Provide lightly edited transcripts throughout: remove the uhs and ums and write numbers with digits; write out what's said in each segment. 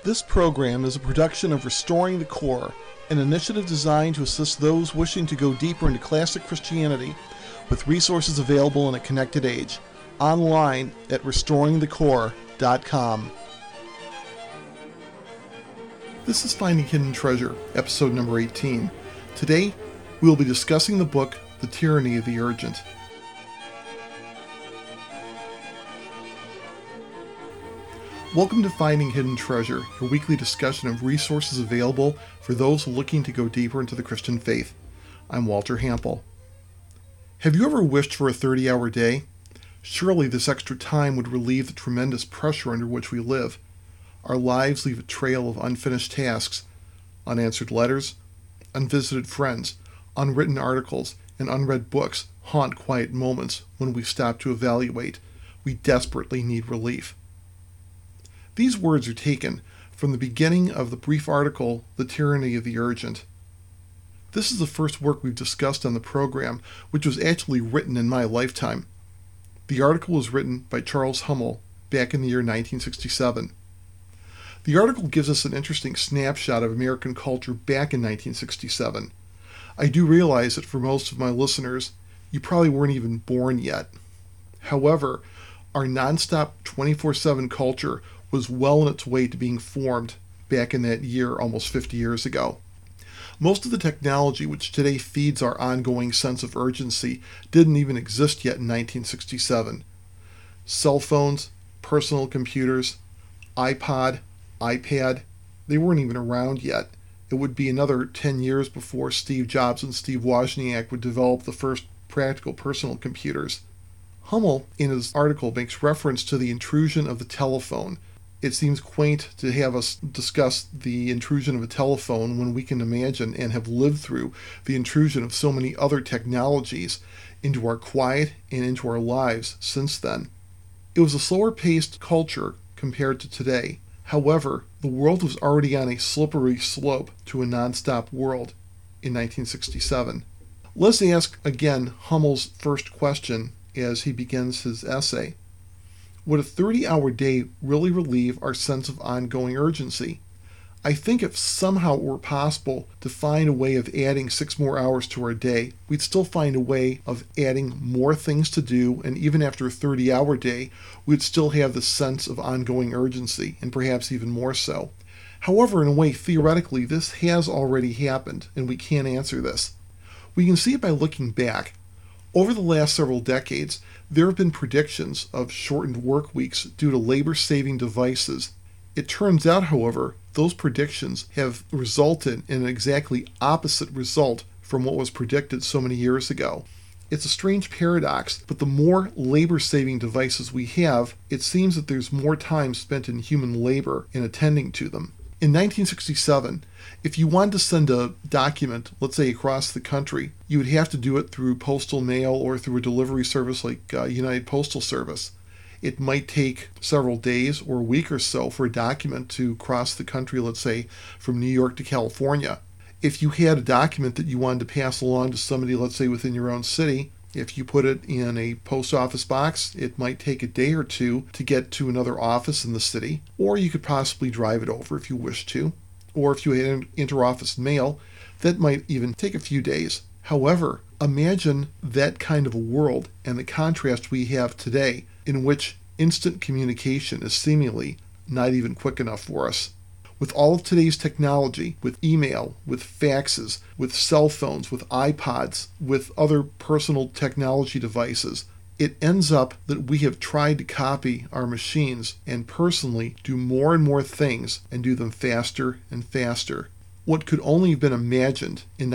This program is a production of Restoring the Core, an initiative designed to assist those wishing to go deeper into classic Christianity with resources available in a connected age. Online at restoringthecore.com. This is Finding Hidden Treasure, episode number 18. Today, we will be discussing the book, The Tyranny of the Urgent. Welcome to Finding Hidden Treasure, your weekly discussion of resources available for those looking to go deeper into the Christian faith. I'm Walter Hampel. Have you ever wished for a 30-hour day? Surely this extra time would relieve the tremendous pressure under which we live. Our lives leave a trail of unfinished tasks, unanswered letters, unvisited friends, unwritten articles, and unread books haunt quiet moments when we stop to evaluate. We desperately need relief. These words are taken from the beginning of the brief article, The Tyranny of the Urgent. This is the first work we've discussed on the program, which was actually written in my lifetime. The article was written by Charles Hummel back in the year 1967. The article gives us an interesting snapshot of American culture back in 1967. I do realize that for most of my listeners, you probably weren't even born yet. However, our nonstop 24/7 culture was well on its way to being formed back in that year almost 50 years ago. Most of the technology which today feeds our ongoing sense of urgency didn't even exist yet in 1967. Cell phones, personal computers, iPod, iPad, they weren't even around yet. It would be another 10 years before Steve Jobs and Steve Wozniak would develop the first practical personal computers. Hummel, in his article, makes reference to the intrusion of the telephone. It seems quaint to have us discuss the intrusion of a telephone when we can imagine and have lived through the intrusion of so many other technologies into our quiet and into our lives since then. It was a slower-paced culture compared to today. However, the world was already on a slippery slope to a non-stop world in 1967. Let's ask again Hummel's first question as he begins his essay. Would a 30-hour day really relieve our sense of ongoing urgency? I think if somehow it were possible to find a way of adding 6 more hours to our day, we'd still find a way of adding more things to do, and even after a 30-hour day, we'd still have the sense of ongoing urgency, and perhaps even more so. However, in a way, theoretically, this has already happened, and we can't answer this. We can see it by looking back. Over the last several decades, there have been predictions of shortened work weeks due to labor-saving devices. It turns out, however, those predictions have resulted in an exactly opposite result from what was predicted so many years ago. It's a strange paradox, but the more labor-saving devices we have, it seems that there's more time spent in human labor in attending to them. In 1967, if you wanted to send a document, let's say across the country, you would have to do it through postal mail or through a delivery service like United Postal Service. It might take several days or a week or so for a document to cross the country, let's say from New York to California. If you had a document that you wanted to pass along to somebody, let's say within your own city, if you put it in a post office box, it might take a day or two to get to another office in the city, or you could possibly drive it over if you wish to. Or if you had inter-office mail, that might even take a few days. However, imagine that kind of a world and the contrast we have today in which instant communication is seemingly not even quick enough for us. With all of today's technology, with email, with faxes, with cell phones, with iPods, with other personal technology devices, it ends up that we have tried to copy our machines and personally do more and more things and do them faster and faster. What could only have been imagined in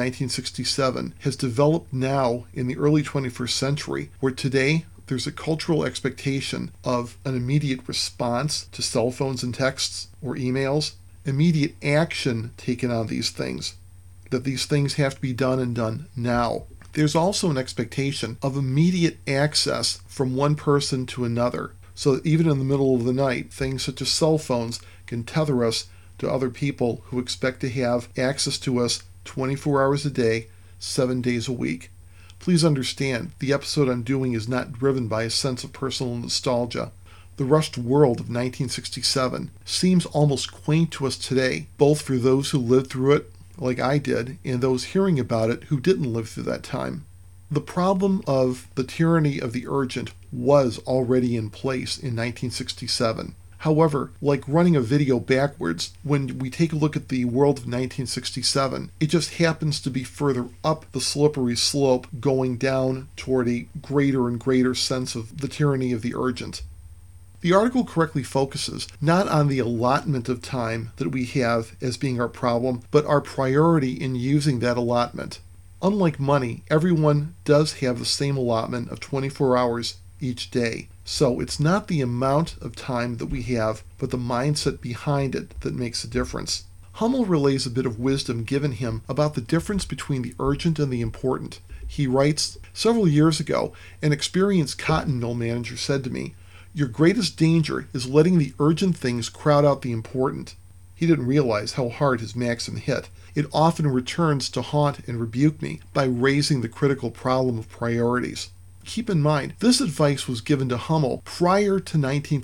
1967 has developed now in the early 21st century, where today there's a cultural expectation of an immediate response to cell phones and texts or emails, immediate action taken on these things, that these things have to be done and done now. There's also an expectation of immediate access from one person to another, so that even in the middle of the night, things such as cell phones can tether us to other people who expect to have access to us 24 hours a day, 7 days a week. Please understand, the episode I'm doing is not driven by a sense of personal nostalgia. The rushed world of 1967 seems almost quaint to us today, both for those who lived through it, like I did, and those hearing about it who didn't live through that time. The problem of the tyranny of the urgent was already in place in 1967. However, like running a video backwards, when we take a look at the world of 1967, it just happens to be further up the slippery slope, going down toward a greater and greater sense of the tyranny of the urgent. The article correctly focuses not on the allotment of time that we have as being our problem, but our priority in using that allotment. Unlike money, everyone does have the same allotment of 24 hours each day. So it's not the amount of time that we have, but the mindset behind it that makes a difference. Hummel relays a bit of wisdom given him about the difference between the urgent and the important. He writes, "Several years ago, an experienced cotton mill manager said to me, 'Your greatest danger is letting the urgent things crowd out the important.' He didn't realize how hard his maxim hit. It often returns to haunt and rebuke me by raising the critical problem of priorities." Keep in mind, this advice was given to Hummel prior to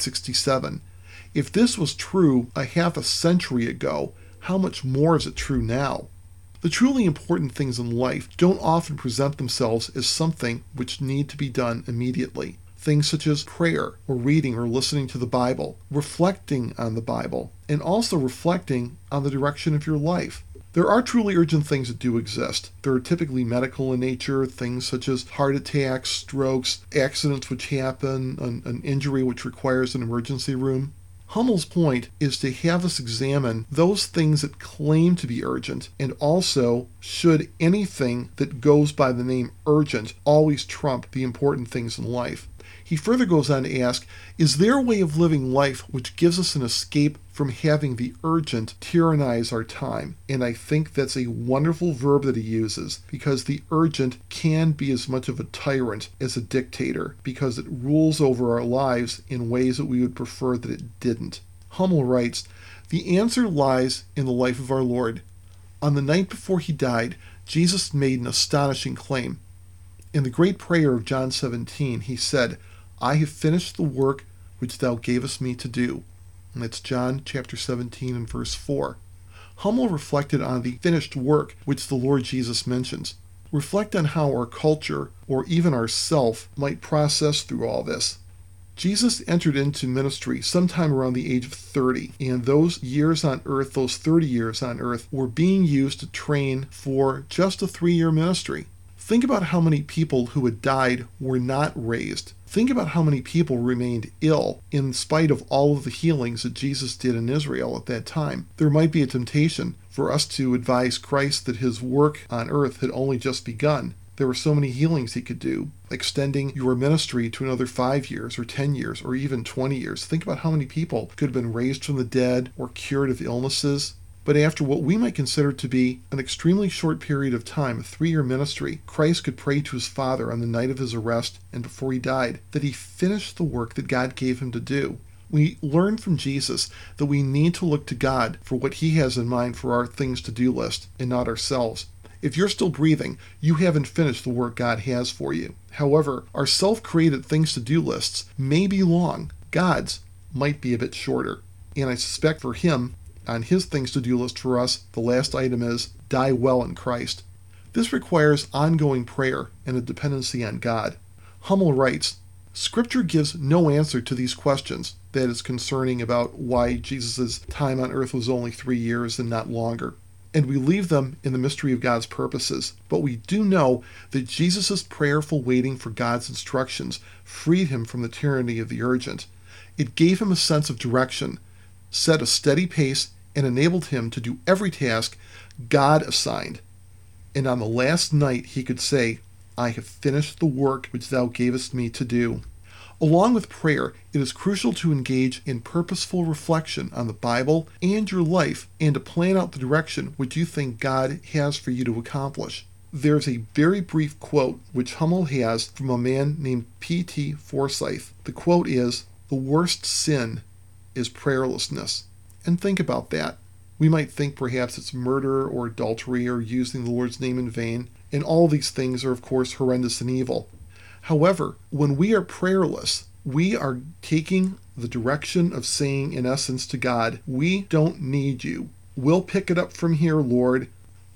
1967. If this was true a half a century ago, how much more is it true now? The truly important things in life don't often present themselves as something which need to be done immediately. Things such as prayer, or reading or listening to the Bible, reflecting on the Bible, and also reflecting on the direction of your life. There are truly urgent things that do exist. There are typically medical in nature, things such as heart attacks, strokes, accidents which happen, an injury which requires an emergency room. Hummel's point is to have us examine those things that claim to be urgent, and also should anything that goes by the name urgent always trump the important things in life. He further goes on to ask, is there a way of living life which gives us an escape from having the urgent tyrannize our time? And I think that's a wonderful verb that he uses, because the urgent can be as much of a tyrant as a dictator, because it rules over our lives in ways that we would prefer that it didn't. Hummel writes, "The answer lies in the life of our Lord. On the night before he died, Jesus made an astonishing claim. In the great prayer of John 17, he said, 'I have finished the work which thou gavest me to do.'" And that's John chapter 17 and verse 4. Hummel reflected on the finished work which the Lord Jesus mentions. Reflect on how our culture, or even ourself, might process through all this. Jesus entered into ministry sometime around the age of 30, and those years on earth, those 30 years on earth, were being used to train for just a 3-year ministry. Think about how many people who had died were not raised. Think about how many people remained ill in spite of all of the healings that Jesus did in Israel at that time. There might be a temptation for us to advise Christ that his work on earth had only just begun. There were so many healings he could do, extending your ministry to another 5 years or 10 years or even 20 years. Think about how many people could have been raised from the dead or cured of illnesses. But after what we might consider to be an extremely short period of time, a 3-year ministry, Christ could pray to his Father on the night of his arrest and before he died that he finished the work that God gave him to do. We learn from Jesus that we need to look to God for what he has in mind for our things to do list and not ourselves. If you're still breathing, you haven't finished the work God has for you. However, our self-created things to do lists may be long. God's might be a bit shorter. And I suspect for him, on his things to do list for us, the last item is die well in Christ. This requires ongoing prayer and a dependency on God. Hummel writes, "Scripture gives no answer to these questions, that is concerning about why Jesus' time on earth was only 3 years and not longer. And we leave them in the mystery of God's purposes. But we do know that Jesus' prayerful waiting for God's instructions freed him from the tyranny of the urgent. It gave him a sense of direction, set a steady pace, and enabled him to do every task God assigned. And on the last night he could say, 'I have finished the work which thou gavest me to do.'" Along with prayer, it is crucial to engage in purposeful reflection on the Bible and your life, and to plan out the direction which you think God has for you to accomplish. There's a very brief quote which Hummel has from a man named P.T. Forsyth. The quote is, "The worst sin is prayerlessness." And think about that. We might think perhaps it's murder or adultery or using the Lord's name in vain, and all these things are of course horrendous and evil. However, when we are prayerless, we are taking the direction of saying, in essence, to God, we don't need you. We'll pick it up from here, Lord.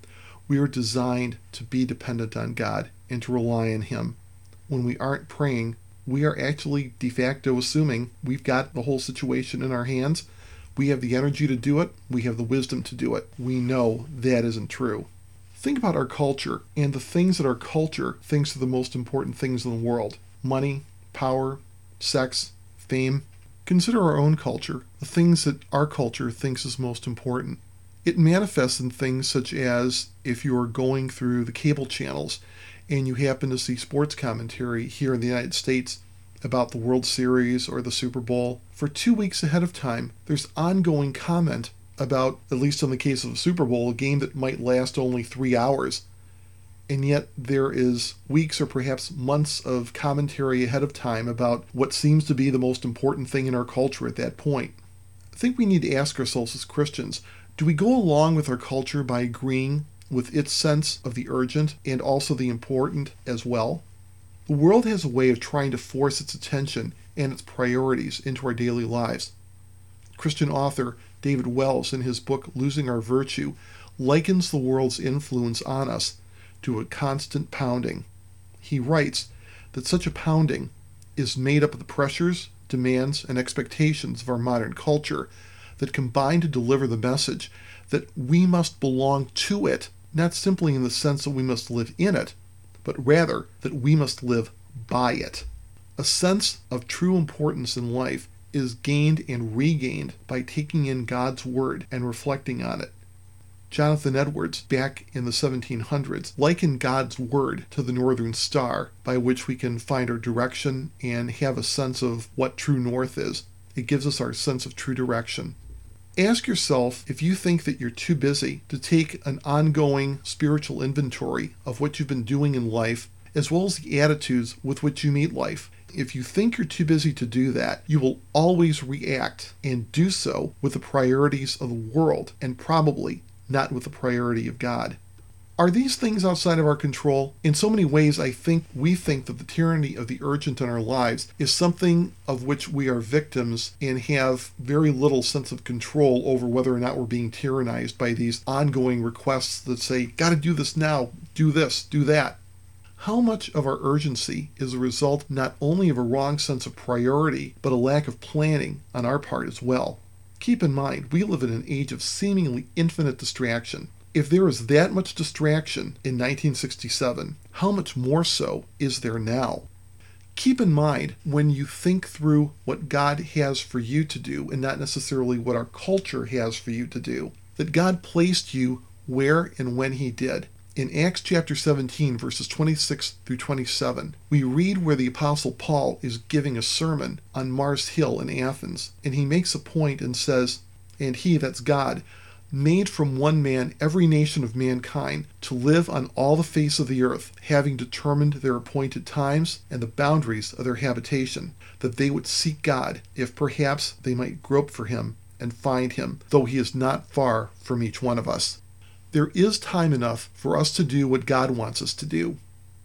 We are designed to be dependent on God and to rely on Him. When we aren't praying, we are actually de facto assuming we've got the whole situation in our hands. We have the energy to do it. We have the wisdom to do it. We know that isn't true. Think about our culture and the things that our culture thinks are the most important things in the world. Money, power, sex, fame. Consider our own culture, the things that our culture thinks is most important. It manifests in things such as if you are going through the cable channels and you happen to see sports commentary here in the United States about the World Series or the Super Bowl, for 2 weeks ahead of time, there's ongoing comment about, at least in the case of the Super Bowl, a game that might last only 3 hours. And yet there is weeks or perhaps months of commentary ahead of time about what seems to be the most important thing in our culture at that point. I think we need to ask ourselves as Christians, do we go along with our culture by agreeing with its sense of the urgent and also the important as well? The world has a way of trying to force its attention and its priorities into our daily lives. Christian author David Wells, in his book Losing Our Virtue, likens the world's influence on us to a constant pounding. He writes that such a pounding is made up of the pressures, demands, and expectations of our modern culture that combine to deliver the message that we must belong to it, not simply in the sense that we must live in it, but rather that we must live by it. A sense of true importance in life is gained and regained by taking in God's Word and reflecting on it. Jonathan Edwards, back in the 1700s, likened God's Word to the northern star by which we can find our direction and have a sense of what true north is. It gives us our sense of true direction. Ask yourself if you think that you're too busy to take an ongoing spiritual inventory of what you've been doing in life, as well as the attitudes with which you meet life. If you think you're too busy to do that, you will always react and do so with the priorities of the world and probably not with the priority of God. Are these things outside of our control? In so many ways, I think we think that the tyranny of the urgent in our lives is something of which we are victims and have very little sense of control over whether or not we're being tyrannized by these ongoing requests that say, gotta do this now, do this, do that. How much of our urgency is a result not only of a wrong sense of priority, but a lack of planning on our part as well? Keep in mind, we live in an age of seemingly infinite distraction. If there was that much distraction in 1967, how much more so is there now? Keep in mind, when you think through what God has for you to do and not necessarily what our culture has for you to do, that God placed you where and when He did. In Acts chapter 17, verses 26 through 27, we read where the Apostle Paul is giving a sermon on Mars Hill in Athens, and he makes a point and says, "And He," that's God, "made from one man every nation of mankind to live on all the face of the earth, having determined their appointed times and the boundaries of their habitation, that they would seek God, if perhaps they might grope for Him and find Him, though He is not far from each one of us." There is time enough for us to do what God wants us to do.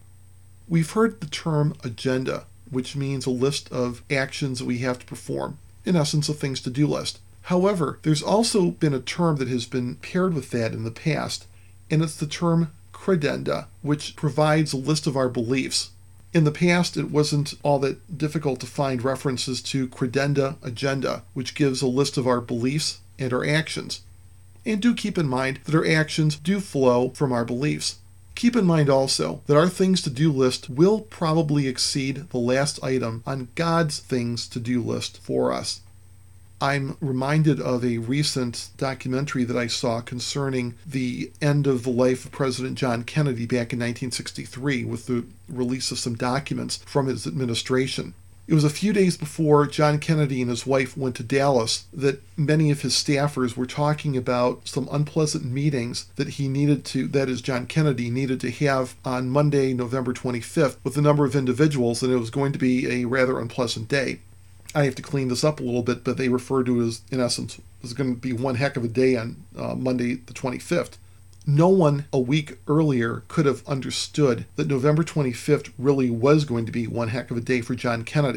We've heard the term agenda, which means a list of actions that we have to perform, in essence, a things to do list. However, there's also been a term that has been paired with that in the past, and it's the term credenda, which provides a list of our beliefs. In the past, it wasn't all that difficult to find references to credenda agenda, which gives a list of our beliefs and our actions. And do keep in mind that our actions do flow from our beliefs. Keep in mind also that our things to do list will probably exceed the last item on God's things to do list for us. I'm reminded of a recent documentary that I saw concerning the end of the life of President John Kennedy back in 1963 with the release of some documents from his administration. It was a few days before John Kennedy and his wife went to Dallas that many of his staffers were talking about some unpleasant meetings that John Kennedy needed to have on Monday, November 25th with a number of individuals, and it was going to be a rather unpleasant day. I have to clean this up a little bit, but they refer to it as, in essence, it was going to be one heck of a day on Monday the 25th. No one a week earlier could have understood that November 25th really was going to be one heck of a day for John Kennedy.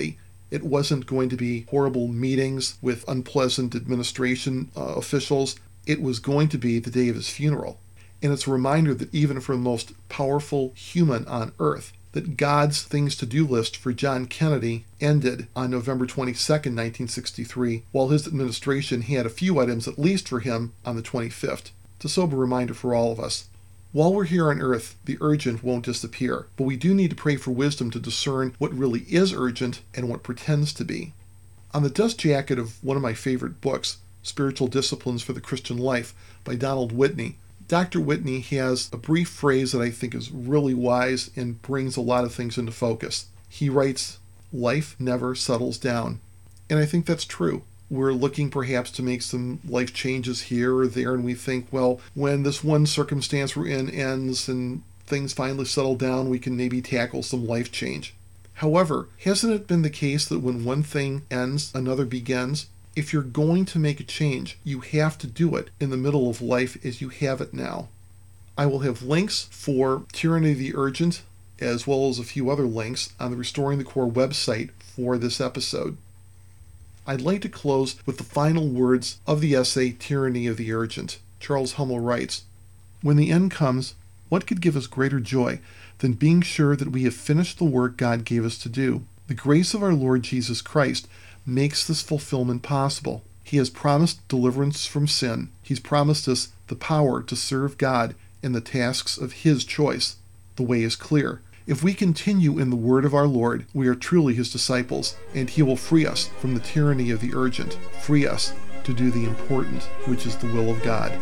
It wasn't going to be horrible meetings with unpleasant administration officials. It was going to be the day of his funeral. And it's a reminder that even for the most powerful human on earth, that God's things to do list for John Kennedy ended on November 22nd, 1963, while his administration had a few items at least for him on the 25th. It's a sober reminder for all of us. While we're here on earth, the urgent won't disappear, but we do need to pray for wisdom to discern what really is urgent and what pretends to be. On the dust jacket of one of my favorite books, Spiritual Disciplines for the Christian Life by Donald Whitney, Dr. Whitney has a brief phrase that I think is really wise and brings a lot of things into focus. He writes, "Life never settles down." And I think that's true. We're looking perhaps to make some life changes here or there, and we think, well, when this one circumstance we're in ends and things finally settle down, we can maybe tackle some life change. However, hasn't it been the case that when one thing ends, another begins? If you're going to make a change, you have to do it in the middle of life as you have it now. I will have links for Tyranny of the Urgent, as well as a few other links on the Restoring the Core website for this episode. I'd like to close with the final words of the essay Tyranny of the Urgent. Charles Hummel writes, "When the end comes, what could give us greater joy than being sure that we have finished the work God gave us to do? The grace of our Lord Jesus Christ makes this fulfillment possible. He has promised deliverance from sin. He's promised us the power to serve God in the tasks of His choice. The way is clear. If we continue in the word of our Lord, we are truly His disciples, and He will free us from the tyranny of the urgent, free us to do the important, which is the will of God."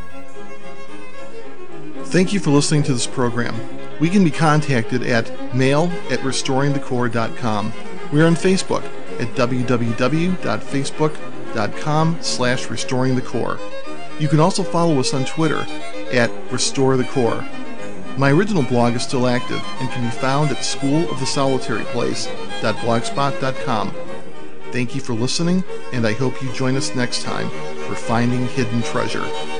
Thank you for listening to this program. We can be contacted at mail@restoringthecore.com. We are on Facebook at www.facebook.com/restoringthecore. You can also follow us on Twitter at RestoreTheCore. My original blog is still active and can be found at schoolofthesolitaryplace.blogspot.com. Thank you for listening, and I hope you join us next time for Finding Hidden Treasure.